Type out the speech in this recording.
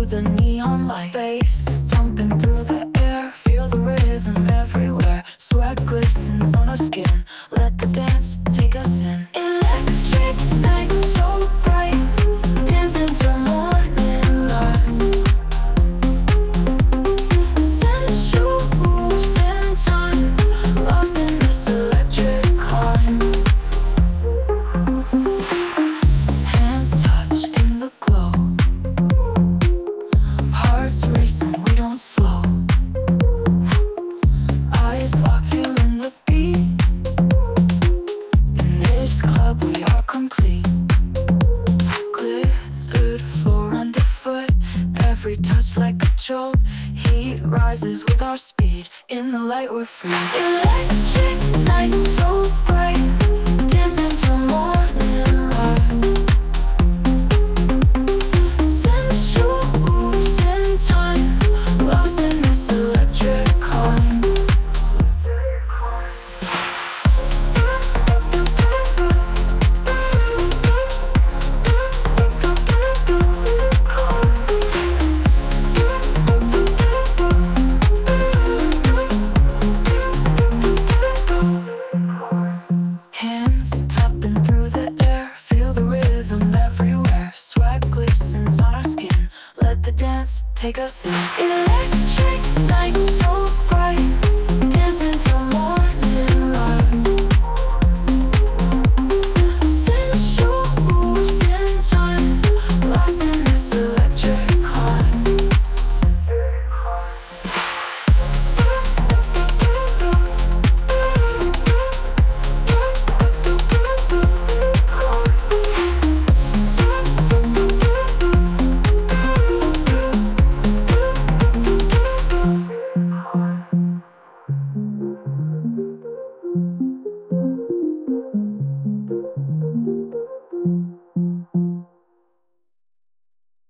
the neon light. Bass thumping through the air, feel the rhythm everywhere. Sweat glistens on our skin, let the dance take us in. Electric nights so bright, dancing till morning light. Sensuals in time, lost in this electric climb. Hands touch in the glow, hearts racing, we don't slow. Eyes lock, feeling the beat. In this club we are complete. Glittered floor underfoot, every touch like a jolt. Heat rises with our speed, in the light we're free. Electric nights so bright, dancing till morning light. Sensuals in time, lost in this electric climb. Hands tapping through the air, feel the rhythm everywhere. Swag glistens on our skin, let the dance take us in. Electric nights so bright, dancing till morning